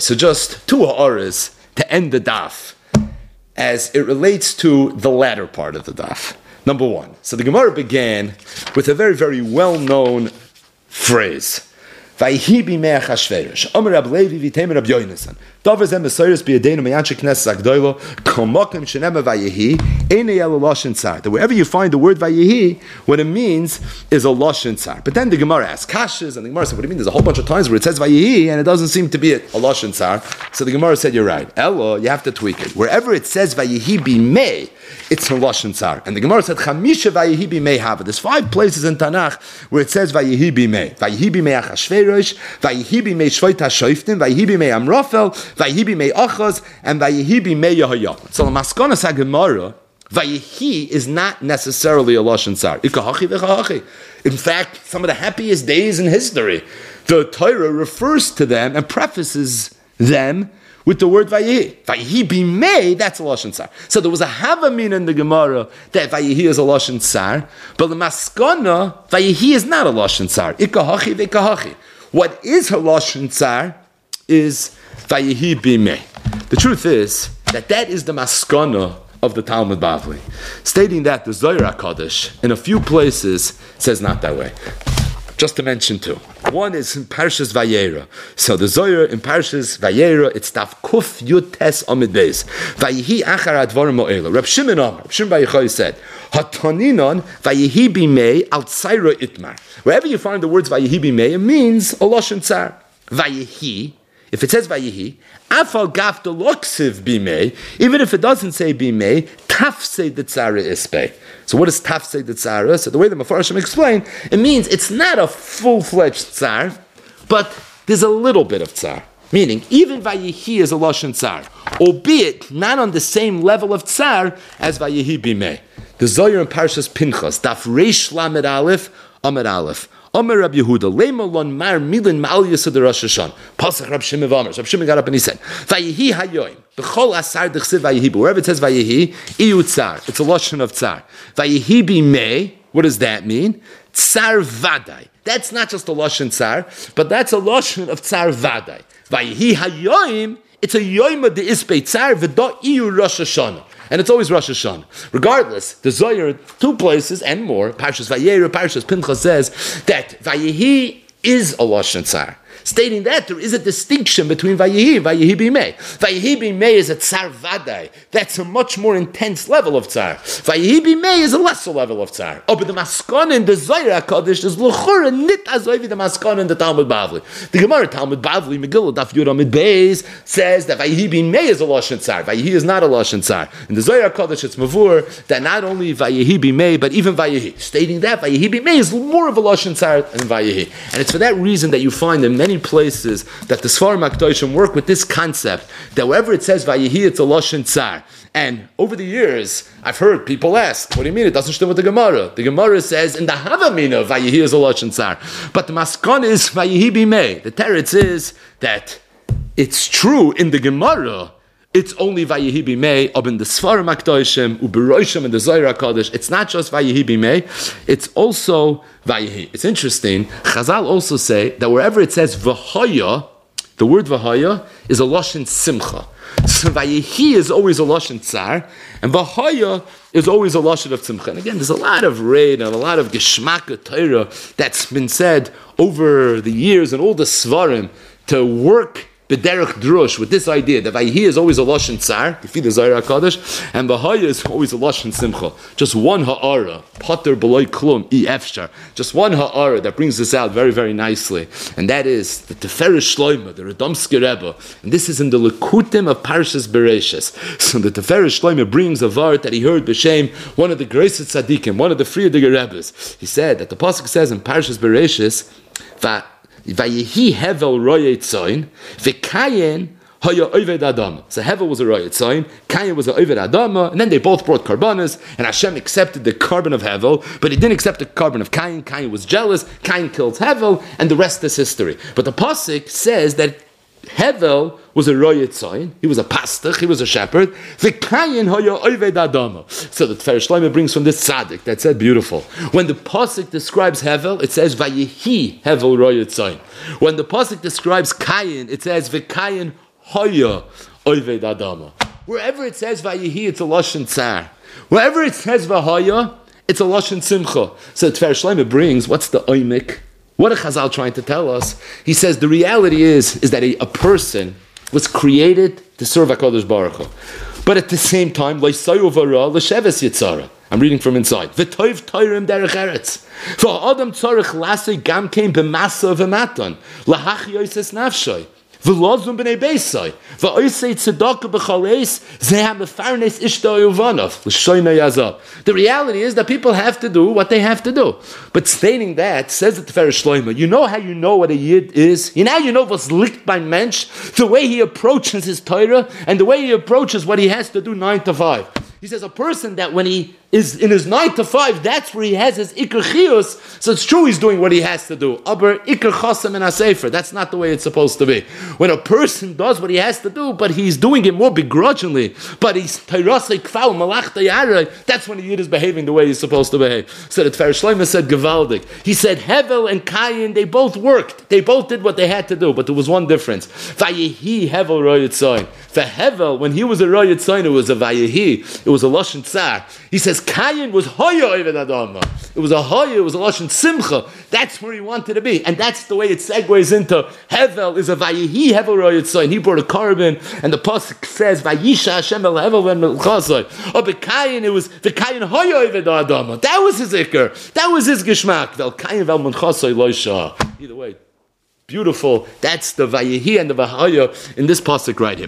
So just two ha'aras to end the daf as it relates to the latter part of the daf. Number one. So the Gemara began with a very, very well-known phrase. Vayihi b'mei Achashverosh. Omer Rab Levi v'temer Rab Yonasan. Davar zeh mesoyres b'yadeinu me'anshei knesses hagdola. Kol makom shenema vayihi einei ela lashon tzar. That wherever you find the word vayihi, what it means is a lashon tzar. But then the Gemara asks kashas, and the Gemara said, "What do you mean? There's a whole bunch of times where it says vayihi, and it doesn't seem to be a lashon tzar." So the Gemara said, "You're right. Elo, you have to tweak it. Wherever it says vayihi b'mei, it's a lashon tzar." And the Gemara said, "Chamisha vayihi b'mei hava." There's 5 places in Tanakh where it says vayihi b'mei. Vayihi b'mei Achashverosh, vayihi b'mei Shveit HaShoftim, vayihi b'mei Amrafel, vayihi b'mei Achaz, and vayihi b'mei Yehoyakim. So the Maskonas HaGemara, vayihi is not necessarily a lashon tzar. Ikahachi v'chahachi. In fact, some of the happiest days in history, the Torah refers to them and prefaces them with the word vayihi. Vayihi b'mei, that's a lashon tzar. So there was a havamin in the Gemara that vayihi is a lashon tzar, but the maskana, vayihi is not a lashon tzar. Ikahachi v'ikahachi. What is a lashon tzar is vayihi b'mei. The truth is that is the maskana of the Talmud Bavli, stating that the Zohar HaKadosh in a few places says not that way. Just to mention 2. One is in Parshas Vayera. So the Zohar in Parshas Vayera, it's Taf Kuf Yud Tes Amid Beis. Vayihi achar advarim mo'ela. Reb Shimon Bar Yochai said, Hataninon vayihi b'mei al tzayra itmar. Wherever you find the words vayihi b'mei, it means a lashon tzar. Vayihi, if it says vayihi, afal gaf de loksiv b'mei, even if it doesn't say b'mei, tafsei de tzara isbei. So what is tafsei de tzara? So the way the Mefarshim explain, it means it's not a full-fledged tzar, but there's a little bit of tzar. Meaning, even vayihi is a lashon tzar, albeit not on the same level of tzar as vayihi b'mei. The Zohar in Parshas Pinchas, Daf Reish Lamed Aleph, Amud Aleph. Omer Rab Yehuda, Lema lon mar milin ma'al yisod Rosh Hashanah. Pasach Rab Shimon V'Amar. Rab Shimon got up and he said, Vayihi hayoim, b'chol asar d'chsiv vayihi. But wherever it says vayihi, iyu tzar. It's a lashon of tzar. Vayihi b'mei, what does that mean? Tzar vadai. That's not just a lashon tzar, but that's a lashon of tzar vadai. Vayihi hayoim, it's a yoima de ispei tzar v'da iyu Rosh Hashanah. And it's always Rosh Hashanah. Regardless, the Zohar, 2 places and more, Parshas Vayera, Parshas Pinchas says that Vayihi is a lashon tzar, stating that there is a distinction between Vayihi and Vayihi b'mei. Vayihi b'mei is a tzar vadai. That's a much more intense level of tzar. Vayihi b'mei is a lesser level of tzar. Oh, but the maskana in the Zohar HaKadosh is l'chura nit azoivi the maskana in the Talmud Bavli. The Gemara Talmud Bavli, Megillah Daf Yud Amid Beis, says that Vayihi b'mei is a lashon tzar. Vayihi is not a lashon tzar. In the Zohar HaKadosh, it's mavur that not only Vayihi b'mei, but even Vayihi, stating that Vayihi b'mei is more of a lashon tzar than Vayihi. And it's for that reason that you find in many places that the Sfarim HaKadoshim work with this concept that wherever it says Vayihi, it's a lashon tzar. And over the years, I've heard people ask, what do you mean? It doesn't stand with the Gemara. The Gemara says in the Havamina, Vayihi is a lashon tzar. But the Maskon is Vayihi b'mei. The teretz is that it's true in the Gemara, it's only Vayihi b'mei, but in the Sfarim HaKadoshim, Uberoshim and the Zohar HaKadosh, it's not just Vayihi b'mei, it's also Vayihi. It's interesting, Chazal also say that wherever it says V'haya, the word V'haya is a lashon simcha. So Vayihi is always a lashon tzar, and V'haya is always a lashon of simcha. And again, there's a lot of reid and a lot of geshmak Torah that's been said over the years and all the svarim to work b'derech drush with this idea that Vayihi is always a lashon tzar, you feed the Zohar HaKadosh, and V'haya is always a lashon simcha. Just one ha'ara, pater b'loy klum, efshar. Just one ha'ara that brings this out very, very nicely, and that is the Tiferes Shloimeh, the Radomski Rebbe, and this is in the Likutim of Parshas Bereishis. So the Tiferes Shloimeh brings a vart that he heard b'shem one of the greatest tzaddikim, one of the Frierdiker Rebbes. He said that the pasuk says in Parshas Bereishis, Vayihi hevel royet tzoin, v'kayin haya oved adama. So Hevel was a royet tzoin, Kayin was a oved adama, and then they both brought karbanas, and Hashem accepted the carbon of Hevel, but he didn't accept the carbon of Kayin. Kayin was jealous, Kayin killed Hevel, and the rest is history. But the pasuk says that Hevel was a royet tzoin, he was a pastach, he was a shepherd. V'kayin haya oved adama. So the Tiferes Shloimeh brings from this tzaddik that said beautiful. When the pasuk describes Hevel, it says Vayihi Hevel royet tzoin. When the pasuk describes Kayin, it says V'kayin Haya Oived Adama. Wherever it says Vayihi, it's a Lashon Tsar. Wherever it says Vahaya, it's a Lashon Simcha. So Tfer Shlomo brings, what's the Oimik? What are Chazal trying to tell us? He says the reality is that a person was created to serve HaKadosh Baruch Hu. But at the same time, L'Ysayu Vara L'Sheves Yitzara. I'm reading from inside. V'toiv toirim derech eretz. V'adam tzarech lasei gam kein b'masa v'matan. L'hach yoises nafshay. V'lozum b'nei beisai. V'oisei tzedakah b'chaleis. Zeh ha'mefarnes ishta yuvanov. L'shoyna yazah. The reality is that people have to do what they have to do. But stating that, says the Tifer Shlomo, you know how you know what a Yid is? You know what's licked by mensch? The way he approaches his Torah and the way he approaches what he has to do 9 to 5. He says a person that when he is in his 9 to 5, that's where he has his Iker Chiyus. So it's true he's doing what he has to do. Aber Iker Chasam and Asefer. That's not the way it's supposed to be. When a person does what he has to do, but he's doing it more begrudgingly, but he's Tairasei Kfau, Malach Tayara, that's when the Yid is behaving the way he's supposed to behave. So the Tfer Shlomo said Gevaldik. He said Hevel and Kayin, they both worked. They both did what they had to do, but there was one difference. Vayehi Hevel Royat Tzayin. For Hevel, when he was a Royat Tzayin, it was a Vayehi. It was a Lashon Tsar. He says Kayin was Hoya Oived Adama. It was a Hoya, it was a Lashon Simcha. That's where he wanted to be. And that's the way it segues into Hevel is a Vayehi Hevel Royat Tzayin. He brought a carbon, and the pasuk says Vayisha Hashem el Hevel ben Melchazai. Oh, but Kayin, it was the Kayin Hoya Oived Adama. That was his Iker. That was his Geshmak. Vel Kayin vel Melchazai loisha. Either way, beautiful. That's the Vayehi and the Vahaya in this pasuk right here.